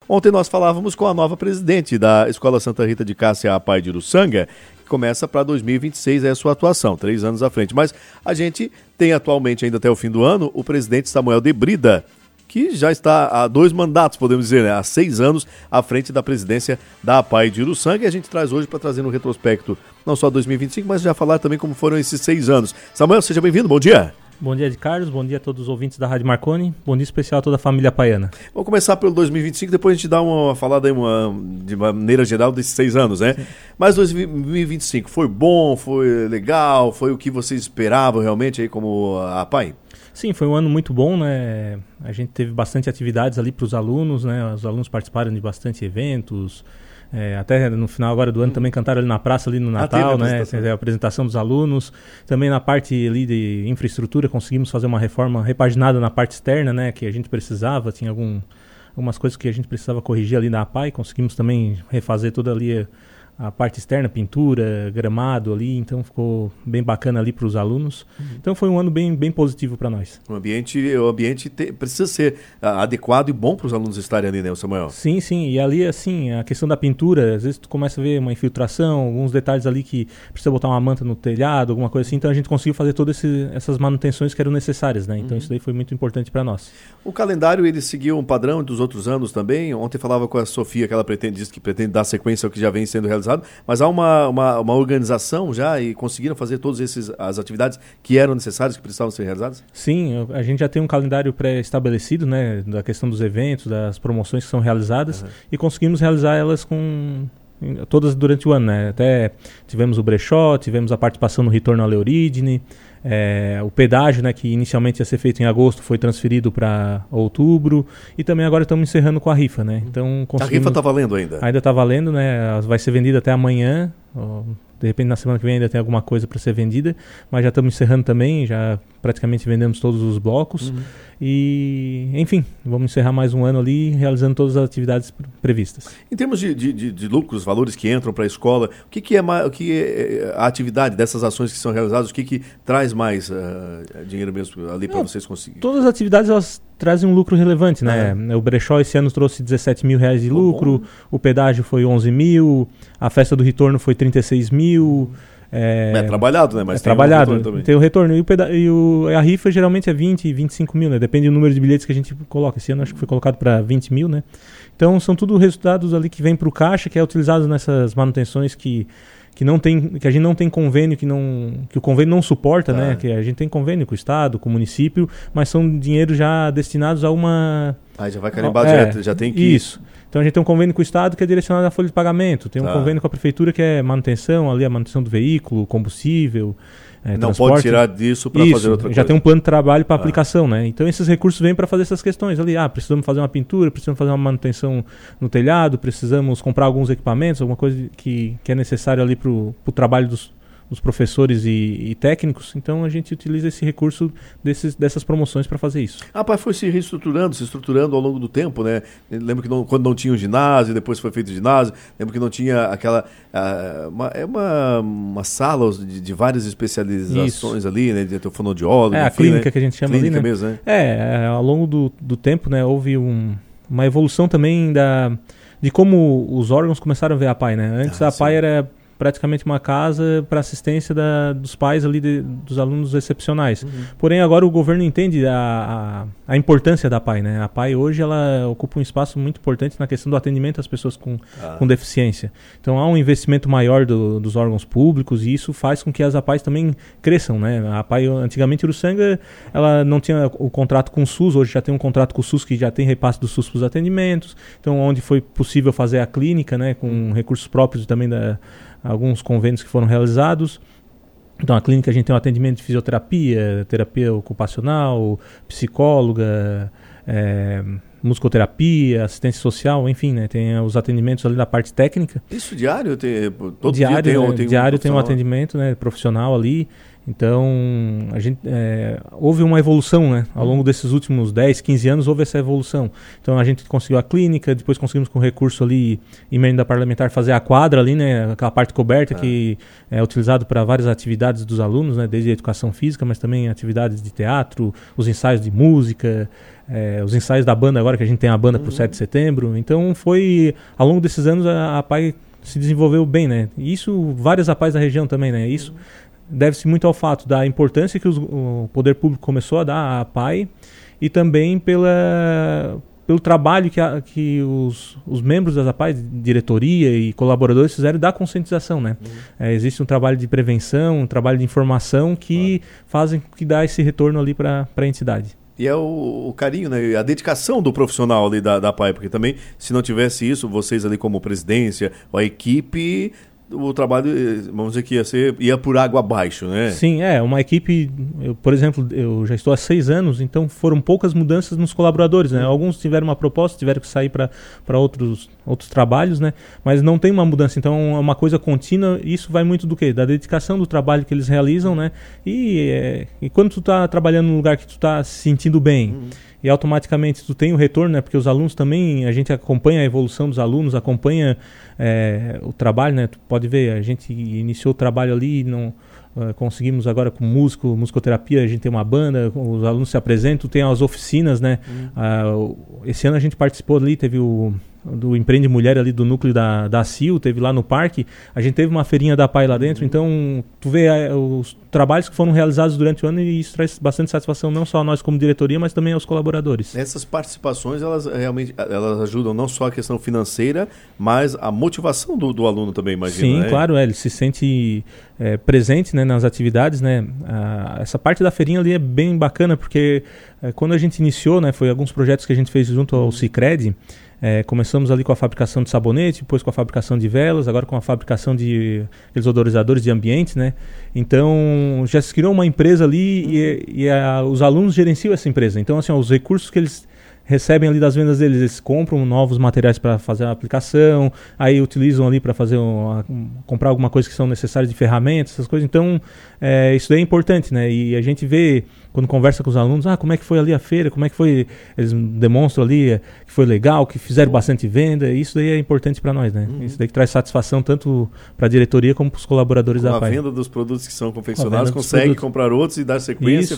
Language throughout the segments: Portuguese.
Ontem nós falávamos com a nova presidente da Escola Santa Rita de Cássia, APAE de Uruçanga, que começa para 2026 a sua atuação, 3 anos à frente. Mas a gente tem atualmente, ainda até o fim do ano, o presidente Samuel de Brida, que já está há 2 mandatos, podemos dizer, né? Há 6 anos à frente da presidência da APAE de Uruçanga, e a gente traz hoje para trazer um retrospecto, não só 2025, mas já falar também como foram esses 6 anos. Samuel, seja bem-vindo, bom dia. Bom dia, Carlos, bom dia a todos os ouvintes da Rádio Marconi, bom dia especial a toda a família apaiana. Vamos começar pelo 2025, depois a gente dá uma falada aí, de maneira geral desses 6 anos, né? Sim. Mas 2025 foi bom, foi legal, foi o que vocês esperavam realmente aí como a APAE? Sim, foi um ano muito bom, né? A gente teve bastante atividades ali para os alunos, né? Os alunos participaram de bastante eventos, até no final agora do ano também cantaram ali na praça, ali no Natal, né? A apresentação dos alunos. Também na parte ali de infraestrutura conseguimos fazer uma reforma repaginada na parte externa, né? Que a gente precisava, tinha algumas coisas que a gente precisava corrigir ali na APAE. Conseguimos também refazer toda ali a parte externa, pintura, gramado ali, então ficou bem bacana ali para os alunos. Então foi um ano bem positivo para nós. O ambiente precisa ser adequado e bom para os alunos estarem ali, né, Samuel? Sim, e ali, assim, a questão da pintura, às vezes tu começa a ver uma infiltração, alguns detalhes ali que precisa botar uma manta no telhado, alguma coisa assim, então a gente conseguiu fazer todas essas manutenções que eram necessárias, né? Então isso daí foi muito importante para nós. O calendário, ele seguiu um padrão dos outros anos também? Ontem falava com a Sofia que ela disse que pretende dar sequência ao que já vem sendo realizado, mas há uma organização já e conseguiram fazer todas as atividades que eram necessárias, que precisavam ser realizadas? Sim, a gente já tem um calendário pré-estabelecido, né, da questão dos eventos, das promoções que são realizadas, e conseguimos realizar elas todas durante o ano, né? Até tivemos o brechó, tivemos a participação no retorno à Leorídine, o pedágio, né, que inicialmente ia ser feito em agosto, foi transferido para outubro, e também agora estamos encerrando com a rifa, né? Então, a rifa está valendo ainda? Ainda está valendo, né? Vai ser vendida até amanhã. De repente na semana que vem ainda tem alguma coisa para ser vendida, mas já estamos encerrando também, já praticamente vendemos todos os blocos e, enfim, vamos encerrar mais um ano ali realizando todas as atividades previstas. Em termos de lucros, valores que entram para a escola, o que é a atividade dessas ações que são realizadas, o que traz mais dinheiro mesmo ali para vocês conseguirem? Todas as atividades elas trazem um lucro relevante, né? O brechó esse ano trouxe R$17 mil de lucro, o pedágio foi 11 mil, a festa do retorno foi 36 mil. É trabalhado, né? Mas tem trabalhado, tem o retorno. E a rifa geralmente é 20, 25 mil, né? Depende do número de bilhetes que a gente coloca. Esse ano acho que foi colocado para 20 mil, né? Então são tudo resultados ali que vem para o caixa, que é utilizado nessas manutenções que a gente não tem convênio, que o convênio não suporta, né? Que a gente tem convênio com o Estado, com o município, mas são dinheiros já destinados a uma... já vai carimbado, já tem que... Isso. Então a gente tem um convênio com o Estado que é direcionado à folha de pagamento, tem um convênio com a Prefeitura que é manutenção, ali a manutenção do veículo, combustível, não transporte. Pode tirar disso para fazer outra coisa. Já tem um plano de trabalho para aplicação, né? Então esses recursos vêm para fazer essas questões ali. Precisamos fazer uma pintura, precisamos fazer uma manutenção no telhado, precisamos comprar alguns equipamentos, alguma coisa que é necessário ali para o trabalho dos professores e técnicos. Então a gente utiliza esse recurso dessas promoções para fazer isso. A APAE foi se estruturando ao longo do tempo, né? Lembro que quando não tinha o ginásio, depois foi feito o ginásio, lembro que não tinha aquela... uma sala de várias especializações isso. Ali, né? De fonoaudiólogo, a clínica, né? Que a gente chama clínica ali, né? Mesmo, né? Ao longo do tempo, né? Houve uma evolução também de como os órgãos começaram a ver a APAE, né? Antes a APAE era praticamente uma casa para assistência dos pais ali dos alunos excepcionais. Porém, agora o governo entende a importância da APAE, né? A APAE hoje ela ocupa um espaço muito importante na questão do atendimento às pessoas com deficiência. Então há um investimento maior dos órgãos públicos e isso faz com que as APAEs também cresçam, né? A APAE, antigamente, Uruçanga, ela não tinha o contrato com o SUS, hoje já tem um contrato com o SUS que já tem repasse do SUS para os atendimentos. Então, onde foi possível fazer a clínica, né? Com recursos próprios também alguns convênios que foram realizados. Então a clínica a gente tem um atendimento de fisioterapia, terapia ocupacional, psicóloga, musicoterapia, assistência social, enfim, né? Tem os atendimentos ali da parte técnica. Isso diário? Todo diário dia tem tem um atendimento, né, profissional ali. Então, houve uma evolução, né? Ao longo desses últimos 10, 15 anos, houve essa evolução. Então, a gente conseguiu a clínica, depois conseguimos com recurso ali, emenda parlamentar, fazer a quadra ali, né? Aquela parte coberta que é utilizado para várias atividades dos alunos, né? Desde a educação física, mas também atividades de teatro, os ensaios de música, os ensaios da banda agora, que a gente tem a banda para o 7 de setembro. Então, ao longo desses anos, a APAE se desenvolveu bem, né? E isso, várias APAEs da região também, né? Isso deve-se muito ao fato da importância que o poder público começou a dar à APAE e também pelo trabalho que os membros das APAEs, diretoria e colaboradores fizeram da conscientização, né? Existe um trabalho de prevenção, um trabalho de informação que fazem que dá esse retorno ali para a entidade. E é o carinho, né? A dedicação do profissional ali da APAE, porque também, se não tivesse isso, vocês ali como presidência, a equipe, o trabalho, vamos dizer que ia por água abaixo, né? Sim, uma equipe, por exemplo, eu já estou há 6 anos, então foram poucas mudanças nos colaboradores, né? Alguns tiveram uma proposta, tiveram que sair para outros trabalhos, né? Mas não tem uma mudança, então é uma coisa contínua. Isso vai muito do quê? Da dedicação do trabalho que eles realizam, né? E quando tu está trabalhando num lugar que tu está se sentindo bem, e automaticamente tu tem o retorno, né? Porque os alunos também, a gente acompanha a evolução dos alunos, acompanha o trabalho, né? Tu pode ver, a gente iniciou o trabalho ali, não conseguimos agora com musicoterapia, a gente tem uma banda, os alunos se apresentam, tem as oficinas, né? Esse ano a gente participou ali, teve do Empreende Mulher ali do núcleo da CIL, teve lá no parque, a gente teve uma feirinha da APAE lá dentro, então tu vê os trabalhos que foram realizados durante o ano e isso traz bastante satisfação não só a nós como diretoria, mas também aos colaboradores. Essas participações, elas realmente ajudam não só a questão financeira, mas a motivação do aluno também, imagina. Sim, né? Claro, ele se sente presente, né, nas atividades, né? Essa parte da feirinha ali é bem bacana, porque quando a gente iniciou, né, foi alguns projetos que a gente fez junto ao Sicredi. Começamos ali com a fabricação de sabonete, depois com a fabricação de velas, agora com a fabricação de aqueles odorizadores de ambiente, né? Então já se criou uma empresa ali e os alunos gerenciam essa empresa. Então, assim, os recursos que eles recebem ali das vendas deles, eles compram novos materiais para fazer a aplicação, aí utilizam ali para fazer comprar alguma coisa que são necessárias de ferramentas, essas coisas. Então, isso daí é importante, né? E a gente vê, quando conversa com os alunos, como é que foi ali a feira, como é que foi, eles demonstram ali que foi legal, que fizeram bastante venda, e isso daí é importante para nós, né? Isso daí que traz satisfação tanto para a diretoria como para os colaboradores da APAE. A venda dos produtos que são confeccionados, consegue comprar outros e dar sequência,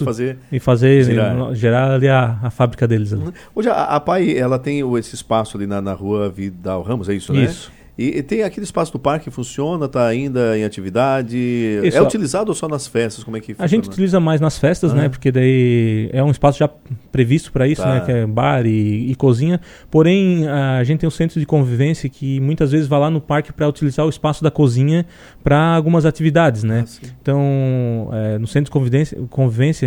gerar ali a fábrica deles ali. Hoje a APAE, ela tem esse espaço ali na rua Vidal Ramos, é isso, né? Isso. E tem aquele espaço do parque que funciona, está ainda em atividade? Isso, é utilizado ou só nas festas? Como é que funciona? A gente utiliza mais nas festas, né? Porque daí é um espaço já previsto para isso, né? Que é bar e cozinha. Porém, a gente tem um centro de convivência que muitas vezes vai lá no parque para utilizar o espaço da cozinha para algumas atividades, né? Então, no centro de convivência,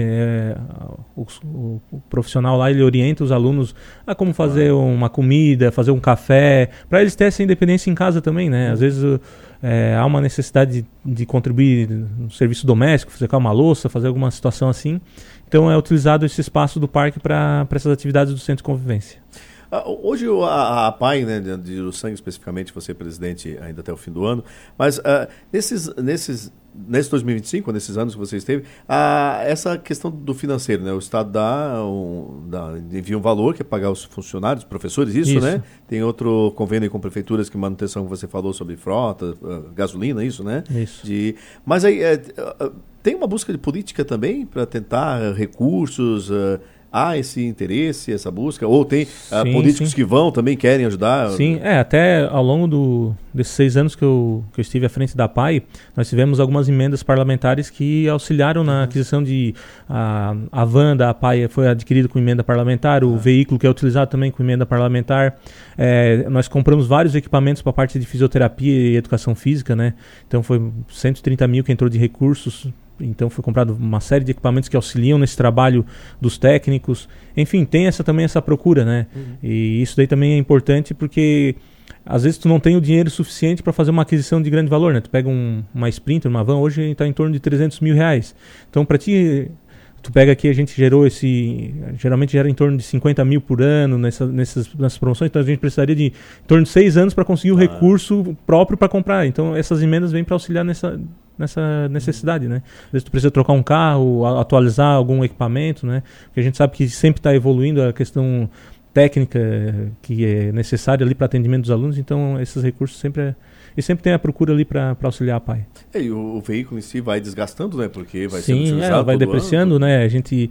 o profissional lá, ele orienta os alunos a como fazer uma comida, fazer um café, para eles terem essa independência em casa também, né? Às vezes há uma necessidade de contribuir no serviço doméstico, secar uma louça, fazer alguma situação assim. Então é utilizado esse espaço do parque para essas atividades do centro de convivência. Hoje a APAE, né, de Uruçanga especificamente, você é presidente ainda até o fim do ano, mas nesse 2025, nesses anos que você esteve, essa questão do financeiro, né? O Estado envia um valor que é pagar os funcionários, professores, isso, né? Tem outro convênio com prefeituras que manutenção que você falou sobre frota, gasolina, isso, né? Isso. Mas aí tem uma busca de política também para tentar recursos. Há esse interesse, essa busca? Ou tem políticos que também querem ajudar? Sim, até ao longo desses 6 anos que eu estive à frente da APAE, nós tivemos algumas emendas parlamentares que auxiliaram na aquisição de... A van da APAE foi adquirida com emenda parlamentar, o veículo que é utilizado também com emenda parlamentar. Nós compramos vários equipamentos para a parte de fisioterapia e educação física, né? Então foi 130 mil que entrou de recursos. Então foi comprado uma série de equipamentos que auxiliam nesse trabalho dos técnicos. Enfim, tem também essa procura, né? E isso daí também é importante porque às vezes tu não tem o dinheiro suficiente para fazer uma aquisição de grande valor, né? Tu pega uma Sprinter, uma van, hoje está em torno de 300 mil reais. Então para ti, tu pega aqui, a gente geralmente gera em torno de 50 mil por ano nessas promoções, então a gente precisaria de em torno de 6 anos para conseguir o recurso próprio para comprar. Então essas emendas vêm para auxiliar nessa necessidade, né? Às vezes tu precisa trocar um carro, atualizar algum equipamento, né? Porque a gente sabe que sempre está evoluindo a questão técnica que é necessária ali para atendimento dos alunos, então esses recursos sempre tem a procura ali para auxiliar a PAI. E o veículo em si vai desgastando, né? Porque vai sendo utilizado vai depreciando, né? A gente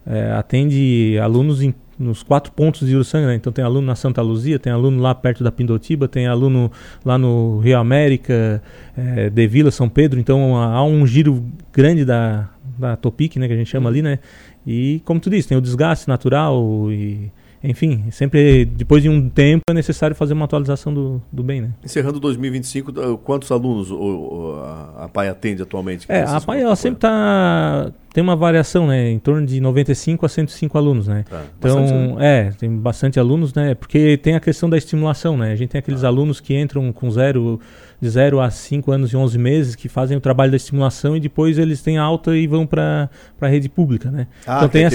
atende alunos nos 4 pontos de Uruçanga, né? Então tem aluno na Santa Luzia, tem aluno lá perto da Pindotiba, tem aluno lá no Rio América, de Vila, São Pedro, então há um giro grande da Topic, né? Que a gente chama ali, né? E como tu disse, tem o desgaste natural e... Enfim, sempre depois de um tempo é necessário fazer uma atualização do bem, né? Encerrando 2025, quantos alunos a PAI atende atualmente? A PAI ela sempre tem uma variação, né? Em torno de 95 a 105 alunos, né? Então, bastante, tem bastante alunos, né? Porque tem a questão da estimulação, né? A gente tem aqueles alunos que entram com de 0 a 5 anos e 11 meses, que fazem o trabalho da estimulação e depois eles têm alta e vão para a rede pública, né? Então tem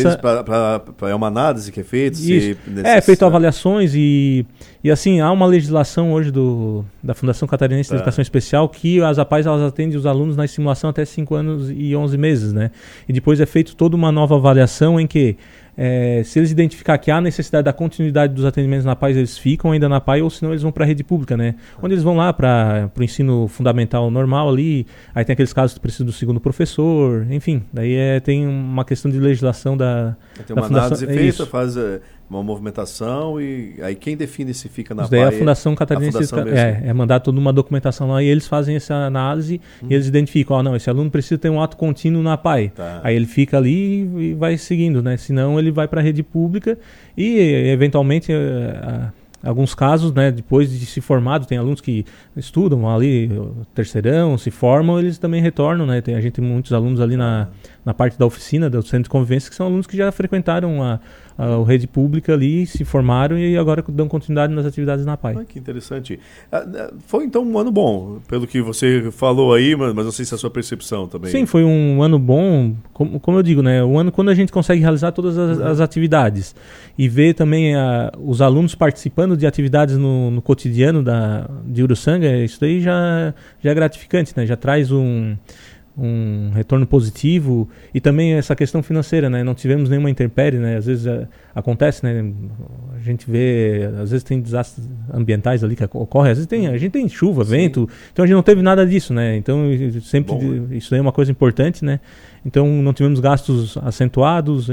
é uma análise que é feita? Feito avaliações e assim, há uma legislação hoje da Fundação Catarinense de Educação Especial que as APAIs elas atendem os alunos na estimulação até 5 anos e 11 meses, né? E depois é feito toda uma nova avaliação em que se eles identificar que há necessidade da continuidade dos atendimentos na PAI, eles ficam ainda na PAI, ou senão eles vão para a rede pública, né? Onde eles vão lá para o ensino fundamental normal ali, aí tem aqueles casos que precisa do segundo professor, enfim, daí tem uma questão de legislação tem uma análise feita, faz uma movimentação e aí quem define se fica na PAI? É a Fundação Catarinense mandar toda uma documentação lá e eles fazem essa análise e eles identificam, não, esse aluno precisa ter um ato contínuo na PAI. Aí ele fica ali e vai seguindo, né? Senão ele vai para a rede pública e eventualmente alguns casos, né, depois de se formado, tem alunos que estudam ali, terceirão, se formam, eles também retornam, né? A gente tem muitos alunos ali na parte da oficina, do centro de convivência, que são alunos que já frequentaram a rede pública ali, se formaram e agora dão continuidade nas atividades na PAI. Que interessante. Foi então um ano bom, pelo que você falou aí, mas não sei se é a sua percepção também. Sim, foi um ano bom, como eu digo, né? Um ano quando a gente consegue realizar todas as atividades e ver também os alunos participando de atividades no cotidiano de Uruçanga, isso daí já é gratificante, né? Já traz um retorno positivo e também essa questão financeira, né? Não tivemos nenhuma intempérie, né? Às vezes acontece, né? A gente vê, às vezes tem desastres ambientais ali que ocorrem, às vezes a gente tem chuva, vento, então a gente não teve nada disso, né? Então sempre isso daí é uma coisa importante, né? Então não tivemos gastos acentuados,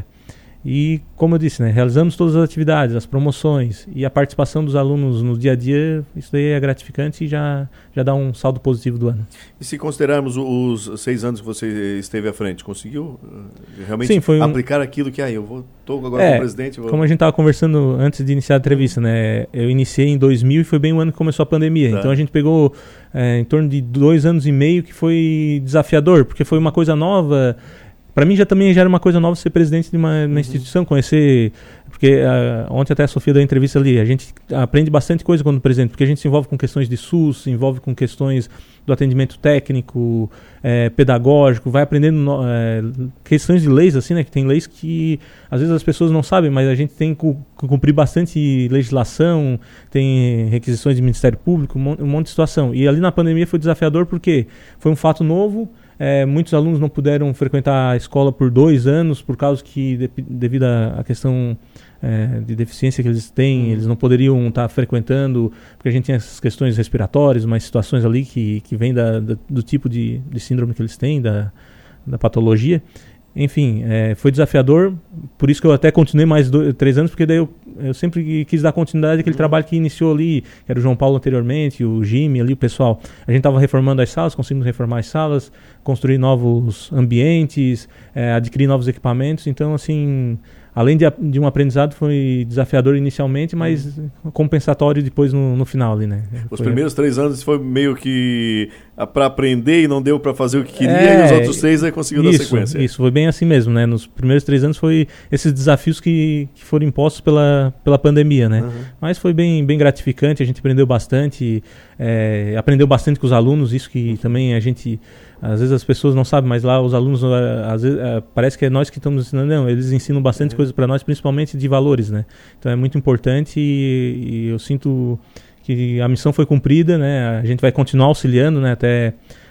e, como eu disse, né, realizamos todas as atividades, as promoções e a participação dos alunos no dia a dia, isso daí é gratificante e já dá um saldo positivo do ano. E se considerarmos os 6 anos que você esteve à frente, conseguiu realmente aplicar aquilo que estou agora como presidente? Como a gente estava conversando antes de iniciar a entrevista, né, eu iniciei em 2000 e foi bem o ano que começou a pandemia, então a gente pegou em torno de 2 anos e meio que foi desafiador, porque foi uma coisa nova. Para mim também já era uma coisa nova ser presidente de uma instituição, conhecer, porque ontem até a Sofia deu a entrevista ali, a gente aprende bastante coisa quando presidente, porque a gente se envolve com questões de SUS, se envolve com questões do atendimento técnico, pedagógico, vai aprendendo questões de leis, assim, né, que tem leis que às vezes as pessoas não sabem, mas a gente tem que cumprir bastante legislação, tem requisições de Ministério Público, um monte de situação. E ali na pandemia foi desafiador porque foi um fato novo. Muitos alunos não puderam frequentar a escola por 2 anos por causa que, devido à questão de deficiência que eles têm, eles não poderiam estar frequentando, porque a gente tem essas questões respiratórias, umas situações ali que vêm do tipo de síndrome que eles têm, da patologia. Enfim, foi desafiador, por isso que eu até continuei mais 3 anos, porque daí eu sempre quis dar continuidade àquele trabalho que iniciou ali, que era o João Paulo anteriormente, o Jimmy ali, o pessoal. A gente estava reformando as salas, conseguimos reformar as salas, construir novos ambientes, adquirir novos equipamentos, então assim, além de um aprendizado, foi desafiador inicialmente, mas compensatório depois no final ali, né? Os primeiros 3 anos foi meio que para aprender e não deu para fazer o que queria, e os outros 6 aí conseguiu dar sequência. Isso, foi bem assim mesmo, né? Nos primeiros 3 anos foi esses desafios que foram impostos pela pandemia, né? Mas foi bem gratificante, a gente aprendeu bastante, aprendeu bastante com os alunos, isso que também a gente... Às vezes as pessoas não sabem, mas lá os alunos, às vezes, parece que é nós que estamos ensinando. Não, eles ensinam bastante coisa para nós, principalmente de valores, né? Então é muito importante e eu sinto que a missão foi cumprida, né? A gente vai continuar auxiliando, né?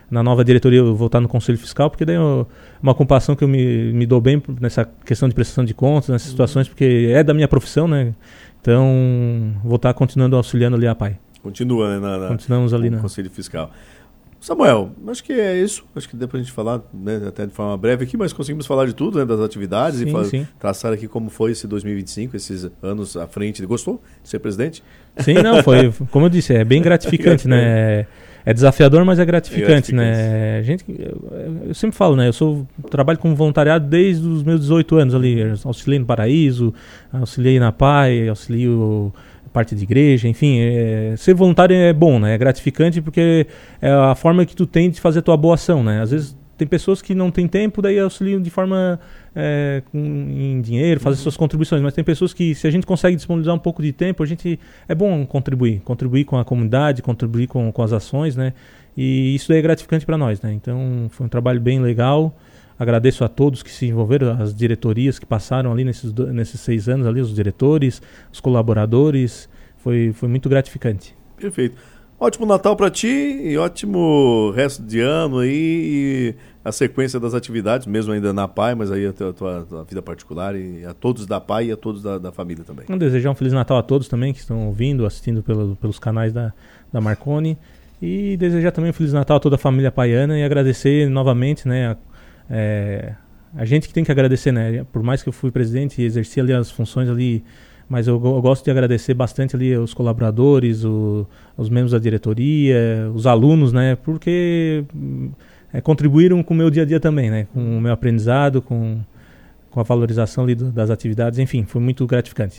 na nova diretoria eu vou estar no Conselho Fiscal, porque daí é uma ocupação que eu me dou bem nessa questão de prestação de contas, nessas situações, porque é da minha profissão, né? Então, vou estar continuando auxiliando ali a APAI. Continua, né? Continuamos ali no Conselho Fiscal. Samuel, acho que é isso. Acho que deu pra gente falar, né, até de forma breve aqui, mas conseguimos falar de tudo, né, das atividades, e traçar aqui como foi esse 2025, esses anos à frente. Gostou de ser presidente? Sim, não, foi, como eu disse, é bem gratificante, né? É desafiador, mas é gratificante, né? Eu sempre falo, né? Trabalho como voluntariado desde os meus 18 anos ali. Auxiliei no Paraíso, auxiliei na PAI, auxilio parte de igreja, enfim. Ser voluntário é bom, né? É gratificante porque é a forma que tu tem de fazer a tua boa ação, né? Às vezes tem pessoas que não têm tempo, daí auxiliam de forma em dinheiro, fazer suas contribuições, mas tem pessoas que, se a gente consegue disponibilizar um pouco de tempo, é bom contribuir com a comunidade, contribuir com as ações, né? E isso é gratificante para nós, né? Então foi um trabalho bem legal. Agradeço a todos que se envolveram, as diretorias que passaram ali nesses 6 anos, ali, os diretores, os colaboradores. Foi muito gratificante. Perfeito. Ótimo Natal para ti e ótimo resto de ano aí, e a sequência das atividades, mesmo ainda na PAI, mas aí a tua vida particular, e a todos da PAI e a todos da família também. Vamos desejar um Feliz Natal a todos também que estão ouvindo, assistindo pelos canais da Marconi, e desejar também um Feliz Natal a toda a família paiana e agradecer novamente, né, a gente que tem que agradecer, né, por mais que eu fui presidente e exerci ali as funções ali, mas eu gosto de agradecer bastante ali os colaboradores, os membros da diretoria, os alunos, né? Porque contribuíram com o meu dia a dia também, né? Com o meu aprendizado, com a valorização ali das atividades. Enfim, foi muito gratificante.